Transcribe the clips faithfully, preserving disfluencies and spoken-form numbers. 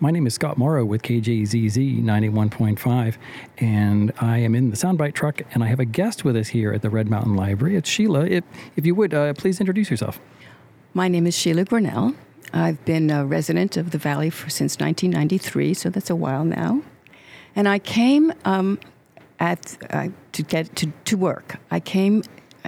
My name is Scott Morrow with K J Z Z ninety-one point five, and I am in the Soundbite truck, and I have a guest with us here at the Red Mountain Library. It's Sheila. If, if you would, uh, please introduce yourself. My name is Sheila Grinnell. I've been a resident of the Valley for, since nineteen ninety-three, so that's a while now. And I came um, at uh, to get to, to work. I came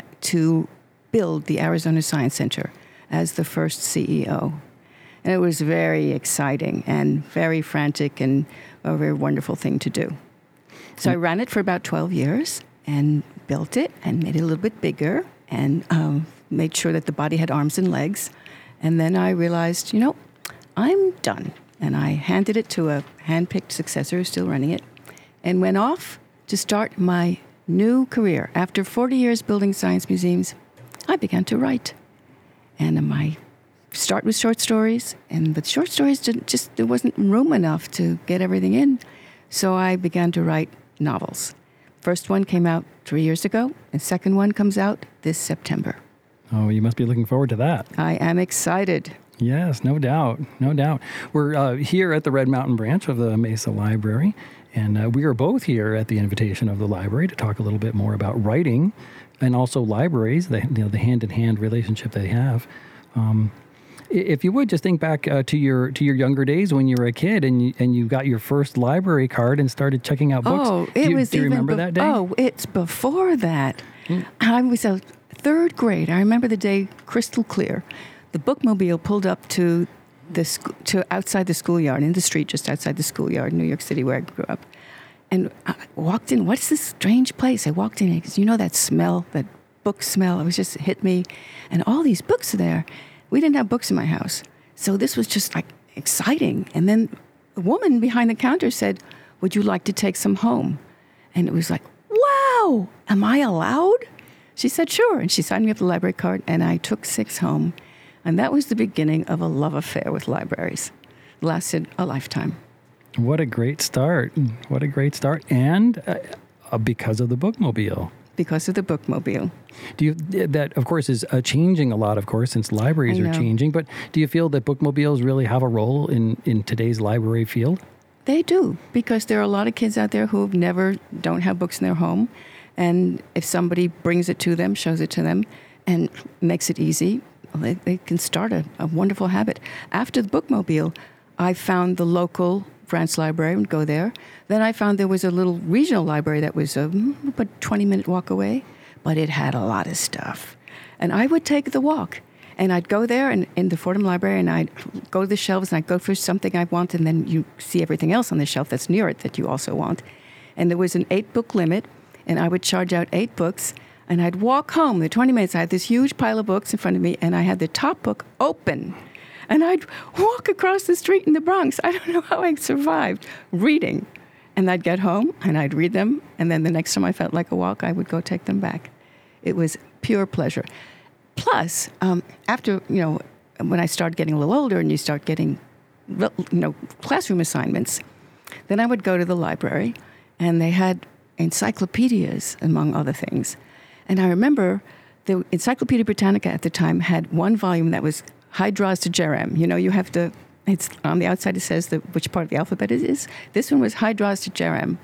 to build the Arizona Science Center as the first C E O. And it was very exciting and very frantic and a very wonderful thing to do. So I ran it for about twelve years and built it and made it a little bit bigger and um, made sure that the body had arms and legs. And then I realized, you know, I'm done. And I handed it to a hand-picked successor who's still running it and went off to start my new career. After forty years building science museums, I began to write. And my start with short stories, and but short stories didn't just there wasn't room enough to get everything in, so I began to write novels. First one came out three years ago, and second one comes out this September. Oh, you must be looking forward to that. I am excited. Yes, no doubt, no doubt. We're uh, here at the Red Mountain branch of the Mesa Library, and uh, we are both here at the invitation of the library to talk a little bit more about writing, and also libraries, the you know the hand-in-hand relationship they have. Um, If you would just think back uh, to your to your younger days when you were a kid and you, and you got your first library card and started checking out books. Oh, it do you, was do you even remember be- that day? Oh, it's before that. Mm. I was a third grade. I remember the day crystal clear. The bookmobile pulled up to the sc- to outside the schoolyard in the street just outside the schoolyard in New York City where I grew up, and I walked in. What's this strange place? I walked in because you know that smell, that book smell. It was just hit me, and all these books are there. We didn't have books in my house. So this was just like exciting. And then the woman behind the counter said, "Would you like to take some home?" And it was like, wow, am I allowed? She said, sure. And she signed me up the library card, and I took six home. And that was the beginning of a love affair with libraries. It lasted a lifetime. What a great start. What a great start. And uh, because of the bookmobile. Because of the bookmobile. Do you that of course is uh, changing a lot, of course, since libraries are changing. But do you feel that bookmobiles really have a role in, in today's library field? They do, because there are a lot of kids out there who never don't have books in their home, and if somebody brings it to them, shows it to them, and makes it easy, well, they, they can start a, a wonderful habit. After the bookmobile, I found the local Branch Library and go there. Then I found there was a little regional library that was a about twenty-minute walk away, but it had a lot of stuff. And I would take the walk, and I'd go there and in the Fordham Library, and I'd go to the shelves, and I'd go for something I want, and then you see everything else on the shelf that's near it that you also want. And there was an eight-book limit, and I would charge out eight books, and I'd walk home. The twenty minutes, I had this huge pile of books in front of me, and I had the top book open. And I'd walk across the street in the Bronx. I don't know how I survived reading. And I'd get home, and I'd read them, and then the next time I felt like a walk, I would go take them back. It was pure pleasure. Plus, um, after, you know, when I started getting a little older and you start getting, you know, classroom assignments, then I would go to the library, and they had encyclopedias, among other things. And I remember the Encyclopedia Britannica at the time had one volume that was Hydras to Jerem. You know, you have to, it's on the outside it says the, which part of the alphabet it is. This one was Hydras to Jerem.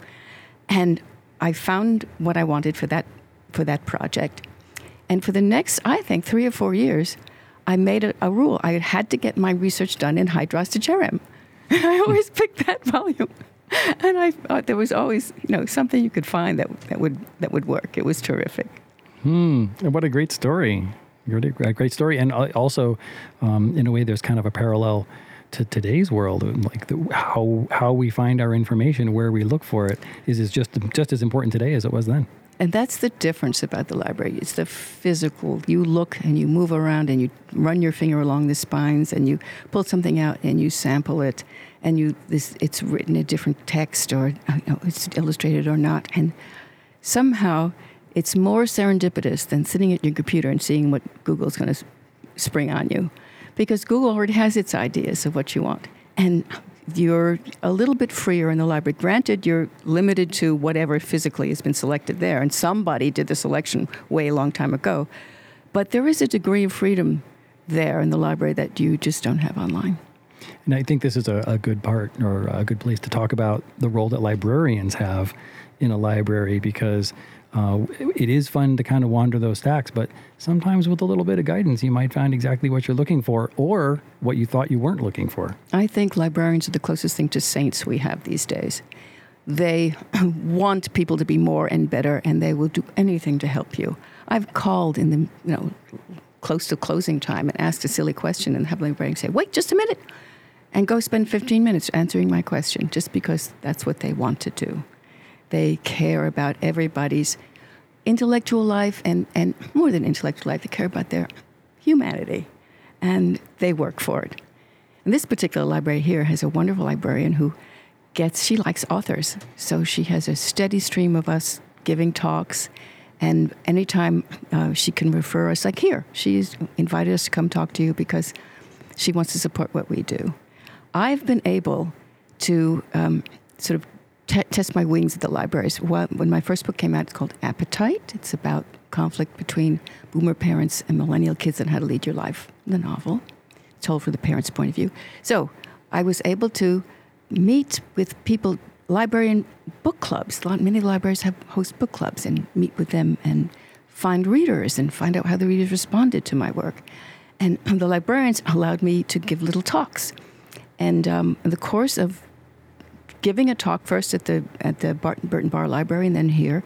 And I found what I wanted for that for that project. And for the next, I think, three or four years, I made a, a rule. I had to get my research done in Hydras to Jerem. And I always picked that volume. And I thought there was always, you know, something you could find that that would that would work. It was terrific. Hmm. What a great story. A great story. And also, um, in a way, there's kind of a parallel to today's world. Like the, how how we find our information, where we look for it, is, is just just as important today as it was then. And that's the difference about the library. It's the physical. You look and you move around and you run your finger along the spines and you pull something out and you sample it, and you this it's written a different text, or you know, it's illustrated or not. And somehow it's more serendipitous than sitting at your computer and seeing what Google's going to spring on you, because Google already has its ideas of what you want. And you're a little bit freer in the library. Granted, you're limited to whatever physically has been selected there, and somebody did the selection way a long time ago. But there is a degree of freedom there in the library that you just don't have online. And I think this is a, a good part or a good place to talk about the role that librarians have in a library, because uh, it is fun to kind of wander those stacks, but sometimes with a little bit of guidance, you might find exactly what you're looking for or what you thought you weren't looking for. I think librarians are the closest thing to saints we have these days. They want people to be more and better, and they will do anything to help you. I've called in the, you know, close to closing time and asked a silly question and have the librarian say, wait just a minute, and go spend fifteen minutes answering my question, just because that's what they want to do. They care about everybody's intellectual life, and, and more than intellectual life, they care about their humanity, and they work for it. And this particular library here has a wonderful librarian who gets, she likes authors, so she has a steady stream of us giving talks, and anytime uh, she can refer us, like here, she's invited us to come talk to you because she wants to support what we do. I've been able to um, sort of t- test my wings at the libraries. When my first book came out, it's called Appetite. It's about conflict between boomer parents and millennial kids and how to lead your life. The novel, told from the parents' point of view. So I was able to meet with people, librarian book clubs. A lot, many libraries have host book clubs, and meet with them and find readers and find out how the readers responded to my work. And the librarians allowed me to give little talks. And um, in the course of giving a talk, first at the at the Barton Burton Bar Library and then here,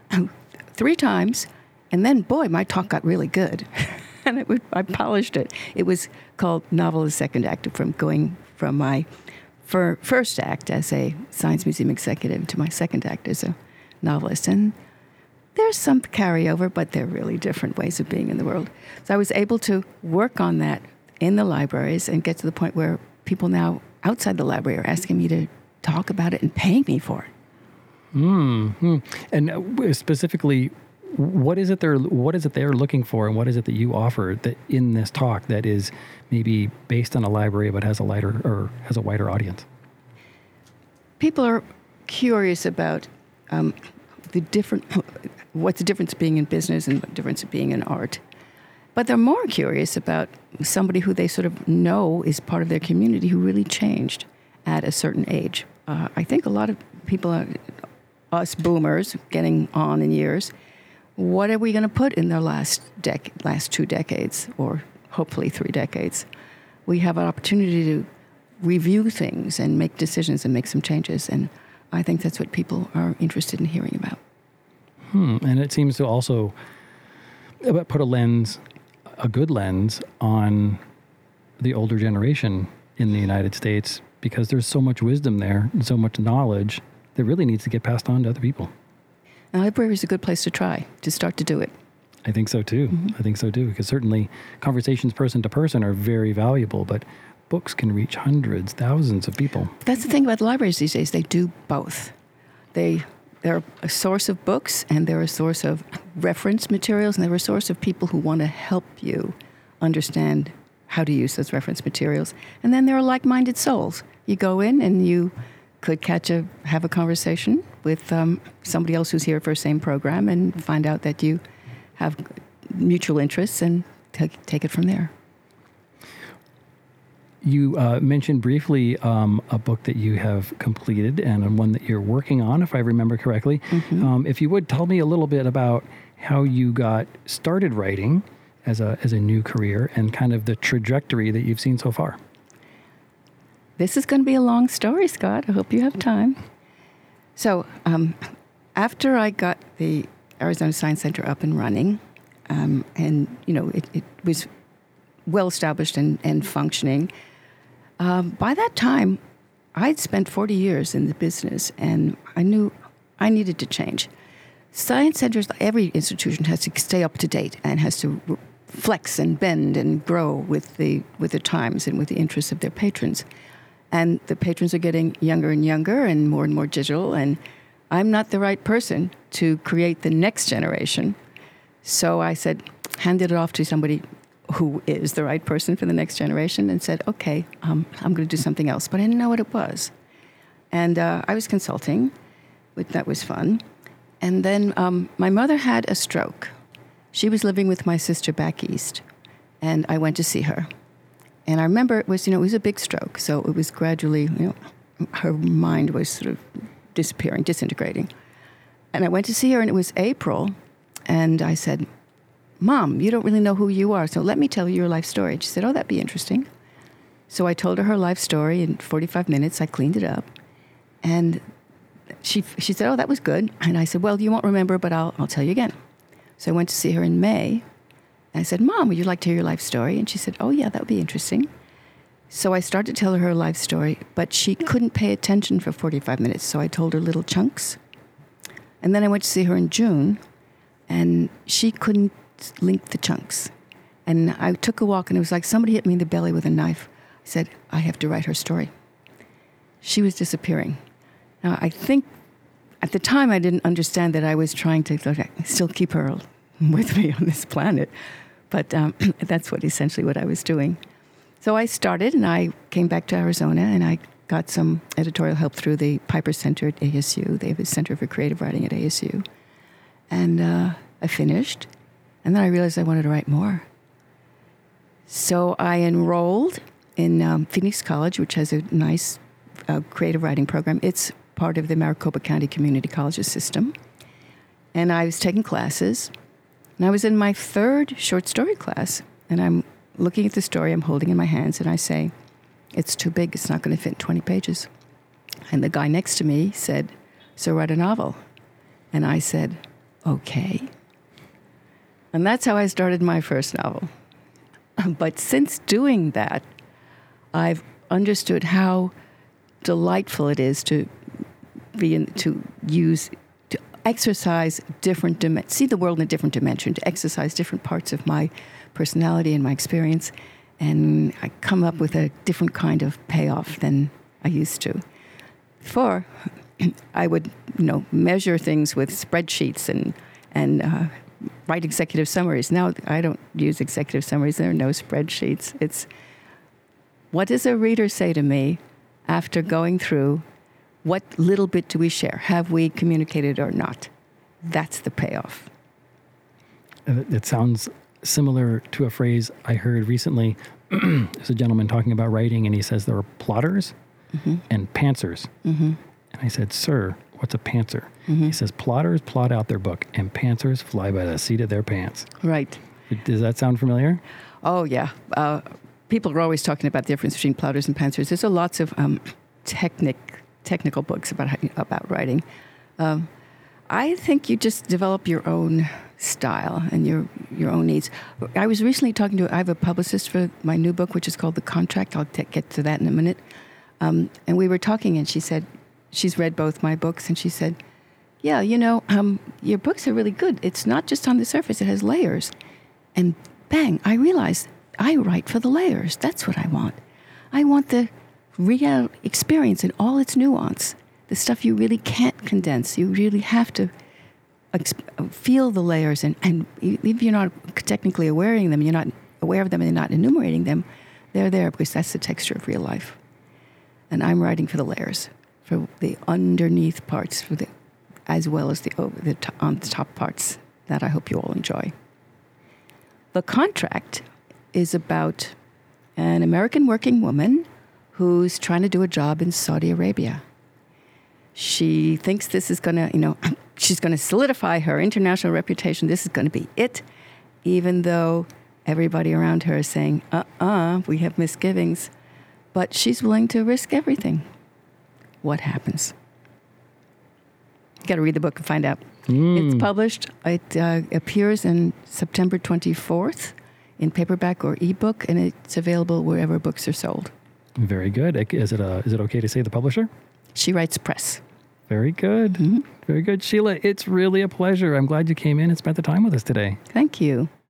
three times, and then, boy, my talk got really good. And it was, I polished it. It was called Novel as Second Act, from going from my fir- first act as a Science Museum executive to my second act as a novelist. And there's some carryover, but they're really different ways of being in the world. So I was able to work on that in the libraries and get to the point where people now outside the library are asking me to talk about it and paying me for it. Mm-hmm. And specifically, what is it they're what is it they're looking for, and what is it that you offer that in this talk that is maybe based on a library but has a lighter or has a wider audience? People are curious about um, the different what's the difference of being in business and what the difference of being in art. But they're more curious about somebody who they sort of know is part of their community who really changed at a certain age. Uh, I think a lot of people, are, us boomers, getting on in years, what are we going to put in their last dec- last two decades, or hopefully three decades? We have an opportunity to review things and make decisions and make some changes, and I think that's what people are interested in hearing about. Hmm. And it seems to also put a lens, a good lens, on the older generation in the United States, because there's so much wisdom there and so much knowledge that really needs to get passed on to other people. And a library is a good place to try, to start to do it. I think so too. Mm-hmm. I think so too, because certainly conversations person to person are very valuable, but books can reach hundreds, thousands of people. That's the thing about the libraries these days. They do both. They, they're a source of books, and they're a source of reference materials, and they're a source of people who want to help you understand how to use those reference materials. And then there are like-minded souls. You go in and you could catch a have a conversation with um, somebody else who's here for the same program and find out that you have mutual interests and t- take it from there. You uh, mentioned briefly um, a book that you have completed and one that you're working on, if I remember correctly. Mm-hmm. Um, if you would, tell me a little bit about how you got started writing as a as a new career and kind of the trajectory that you've seen so far. This is going to be a long story, Scott. I hope you have time. So um, after I got the Arizona Science Center up and running, um, and, you know, it, it was well established and, and functioning, um, by that time, I'd spent forty years in the business, and I knew I needed to change. Science centers, every institution has to stay up to date and has to flex and bend and grow with the with the times and with the interests of their patrons. And the patrons are getting younger and younger and more and more digital, and I'm not the right person to create the next generation. So I said, handed it off to somebody who is the right person for the next generation, and said, okay, um, I'm going to do something else. But I didn't know what it was. And uh, I was consulting, which that was fun. And then um, my mother had a stroke. She was living with my sister back east, and I went to see her. And I remember it was, you know, it was a big stroke. So it was gradually, you know, her mind was sort of disappearing, disintegrating. And I went to see her, and it was April. And I said, Mom, you don't really know who you are, so let me tell you your life story. And she said, oh, that'd be interesting. So I told her her life story in forty-five minutes. I cleaned it up. And she she said, oh, that was good. And I said, well, you won't remember, but I'll, I'll tell you again. So I went to see her in May. And I said, Mom, would you like to hear your life story? And she said, oh, yeah, that would be interesting. So I started to tell her her life story, but she couldn't pay attention for forty-five minutes. So I told her little chunks. And then I went to see her in June, and she couldn't link the chunks. And I took a walk, and it was like somebody hit me in the belly with a knife. I said, I have to write her story. She was disappearing. Now, I think at the time I didn't understand that I was trying to still keep her with me on this planet. But um, that's what essentially what I was doing. So I started, and I came back to Arizona, and I got some editorial help through the Piper Center at A S U. They have a Center for Creative Writing at A S U. And uh, I finished, and then I realized I wanted to write more. So I enrolled in um, Phoenix College, which has a nice uh, creative writing program. It's part of the Maricopa County Community Colleges system. And I was taking classes, and I was in my third short story class, and I'm looking at the story I'm holding in my hands, and I say, it's too big, it's not going to fit in twenty pages. And the guy next to me said, so write a novel. And I said, okay. And that's how I started my first novel. But since doing that, I've understood how delightful it is to be in, to use, to exercise different, dim- see the world in a different dimension, to exercise different parts of my personality and my experience, and I come up with a different kind of payoff than I used to. Before, I would, you know, measure things with spreadsheets and and uh, write executive summaries. Now I don't use executive summaries. There are no spreadsheets. It's what does a reader say to me after going through what little bit do we share? Have we communicated or not? That's the payoff. It sounds similar to a phrase I heard recently. There's a gentleman talking about writing, and he says there are plotters mm-hmm. and pantsers. Mm-hmm. And I said, sir, what's a pantser? Mm-hmm. He says, plotters plot out their book, and pantsers fly by the seat of their pants. Right. Does that sound familiar? Oh, yeah. Uh, people are always talking about the difference between plotters and pantsers. There's a lots of um, technic, technical books about about writing. Um, I think you just develop your own style and your your own needs. I was recently talking to, I have a publicist for my new book, which is called The Contract. I'll t- get to that in a minute. Um, and we were talking, and she said, she's read both my books, and she said, yeah, you know, um, your books are really good. It's not just on the surface, it has layers. And bang, I realized I write for the layers. That's what I want. I want the real experience in all its nuance, the stuff you really can't condense. You really have to exp- feel the layers, and, and if you're not technically aware of them, you're not aware of them and you're not enumerating them, they're there because that's the texture of real life. And I'm writing for the layers, for the underneath parts, for the, as well as the over the to, on the top parts that I hope you all enjoy. The Contract is about an American working woman who's trying to do a job in Saudi Arabia. She thinks this is going to, you know, she's going to solidify her international reputation. This is going to be it, even though everybody around her is saying, uh-uh, we have misgivings. But she's willing to risk everything. What happens? You got to read the book and find out. Mm. It's published. It uh, appears in September twenty-fourth in paperback or ebook, and it's available wherever books are sold. Very good. Is it uh, is it okay to say the publisher? She Writes Press. Very good. Mm-hmm. Very good. Sheila, it's really a pleasure. I'm glad you came in and spent the time with us today. Thank you.